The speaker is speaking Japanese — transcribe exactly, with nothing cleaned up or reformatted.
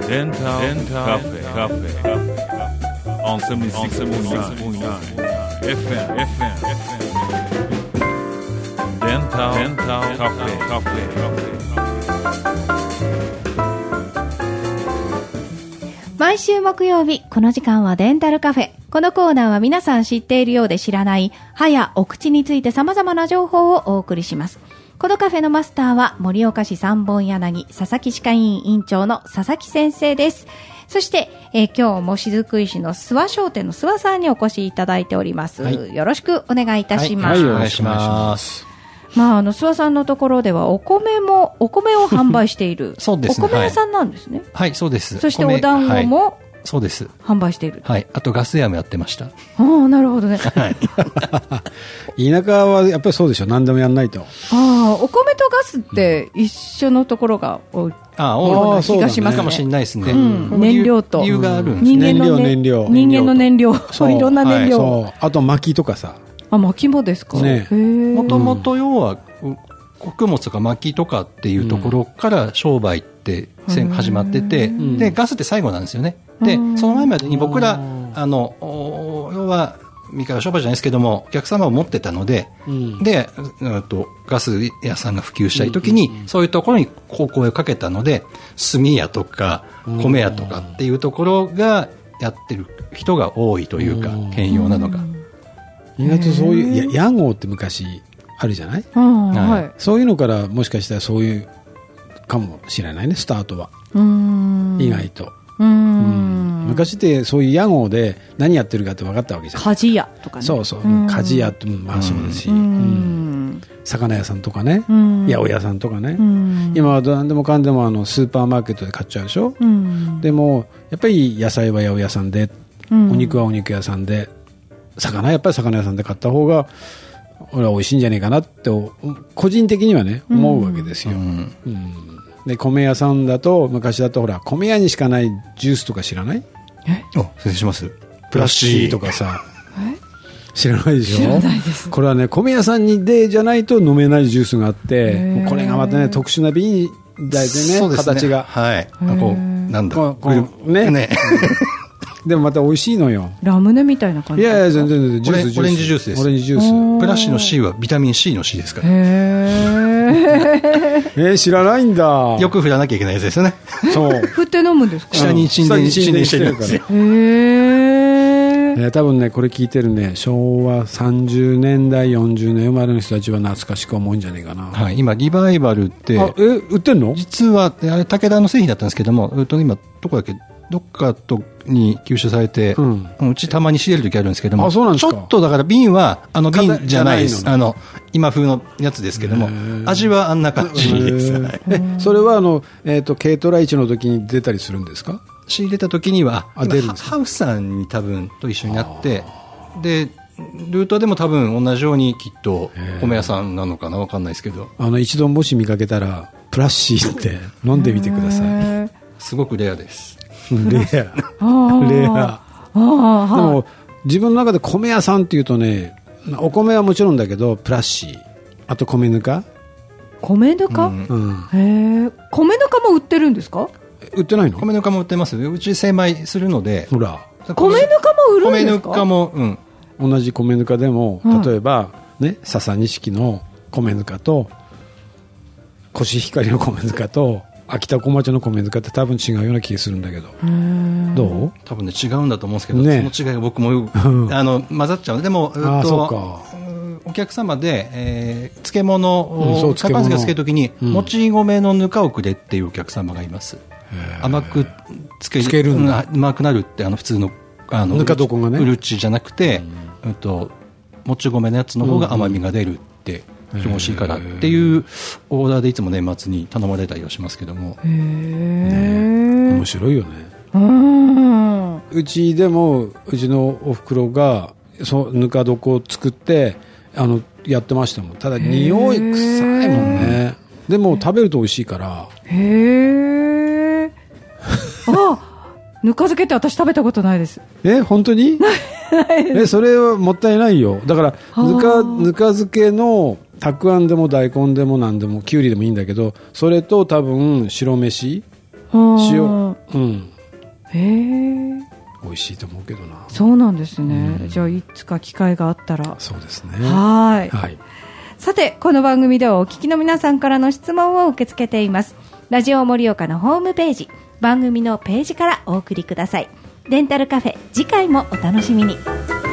デンタルカフェカフェ on セブンティーシックスポイントナイン エフエム エフエム デンタルカフェカフェ毎週木曜日この時間はデンタルカフェ。このコーナーは皆さん知っているようで知らない歯やお口について様々な情報をお送りします。このカフェのマスターは盛岡市三本柳佐々木歯科医院院長の佐々木先生です。そして、えー、今日も雫石の諏訪商店の諏訪さんにお越しいただいております、はい、よろしくお願いいたします。 はい、はい、お願いします。 まあ、あの諏訪さんのところではお米もお米を販売しているそうですね、 お米屋さんなんですね。 はい、はい、そうです。 そしてお団子も、はい、 そうです。 販売している。 はい。あとガス屋もやってました。ああ、なるほどね。 はい。 田舎はやっぱりそうでしょ。何でもやんないと。 ああ、お米とガスって一緒のところが多い。 ああ、多い気がしますね。 かもしれないですね。 うん、燃料と理由があるんですね。人間の燃料、 人間の燃料、そういろんな燃料。 はい、そう。あと薪とかさ。 あ、薪もですか。 ね。 もともと要は穀物とか薪とかっていうところから商売って始まってて、うん、でガスって最後なんですよね。でその前までに僕らあの要は三河商売じゃないですけどもお客様を持ってたので、うん、でとガス屋さんが普及したい時に、うん、そういうところにお声をかけたので炭屋とか米屋とかっていうところがやってる人が多いというか兼用なのが意外とそういう屋号って昔あるじゃない、はい、そういうのからもしかしたらそういうかもしれないねスタートは。うーん意外とうーんうん昔ってそういう屋号で何やってるかって分かったわけじゃん。 鍛冶屋とかね。 そうそう、鍛冶屋ってまあそうですし、うん、魚屋さんとかね、八百屋さんとかね、今は何でもかんでもあのスーパーマーケットで買っちゃうでしょ。でもやっぱり野菜は八百屋さんで、お肉はお肉屋さんで、魚はやっぱり魚屋さんで買った方が俺は美味しいんじゃないかなって個人的にはね思うわけですよ。うんうん、で米屋さんだと昔だとほら米屋にしかないジュースとか知らない？ え？あ、失礼します。 プラッシーとかさ知らないでしょ？ 知らないです。 これはね米屋さんにでじゃないと飲めないジュースがあってこれがまたね特殊な瓶だよね、形がはい。あこうなんだこうこうね。ねでもまた美味しいのよ。 ラムネみたいな感じですか？ いやいや全然全然ジュースオレンジジュースです。 オレンジジュース。 プラッシーの C はビタミン C の C ですから。へえー、知らないんだ。 よく振らなきゃいけないやつですよね。 そう。 振って飲むんですか？ 下に沈殿してるんですよ。へえ。多分ねこれ聞いてるねしょうわさんじゅうねんだいよんじゅうねん生まれの人たちは懐かしく思うんじゃないかな。 はい。今リバイバルってあえ売ってんの？ 実はあれ武田の製品だったんですけども、うと今どこだっけ？どっかとに吸収されて、うん、うちたまに仕入れる時あるんですけども、 あ、そうなんですか。 ちょっとだから瓶はあの瓶じゃないです。あの今風のやつですけども、味はあんな感じです。 え、それはあのえっと軽トラ市の時に出たりするんですか？ 仕入れた時にはあ出るんですか？ ハウスさんに多分と一緒になってで。ルートでも多分同じようにきっと米屋さんなのかな分かんないですけど、 あの一度もし見かけたらプラッシーって飲んでみてください。 すごくレアです。 レアレアでも自分の中で米屋さんっていうとねお米はもちろんだけどプラッシーあと米ぬか米ぬか、うんうん、へえ米ぬかも売ってるんですか？ 売ってないの？ 米ぬかも売ってます。うち精米するのでほら米ぬかも売るんですか？ 米ぬかも、うん、 同じ米ぬかでも例えば、うん、ね笹錦の米ぬかとコシヒカリの米ぬかと秋田小町の米ぬかって多分違うような気がするんだけどどう？ 多分ね違うんだと思うんですけど、 ね、 その違いが僕もあの混ざっちゃう。でもあそうかお客様で、えー、漬物を茶番漬けをつけるときに、うん、もち米のぬかをくれっていうお客様がいます。甘くつける、 つけるんだ。 うまくなるってあの普通のあのぬか床がねうるちじゃなくて、うん、ともち米のやつの方が甘みが出るって気持ちいいからっていうオーダーでいつも年末に頼まれたりはしますけども、 へね、面白いよね。 うん、 うちでもうちのおふくろがそうぬか床を作ってあのやってましたもん。ただ匂い臭いもんね。でも食べると美味しいから。 へえ。あ、ぬか漬けって私食べたことないです。 え本当に？ないです。えそれはもったいないよ。だからぬかぬか漬けのたくあんでも大根でも何でもきゅうりでもいいんだけど、それと多分白飯塩、うん、 へえ、 美味しいと思うけどな。 そうなんですね、 うん、 じゃあいつか機会があったら。 そうですね。 はい、 はい。 さて、この番組ではお聞きの皆さんからの質問を受け付けています。ラジオ盛岡のホームページ、番組のページからお送りください。デンタルカフェ、次回もお楽しみに。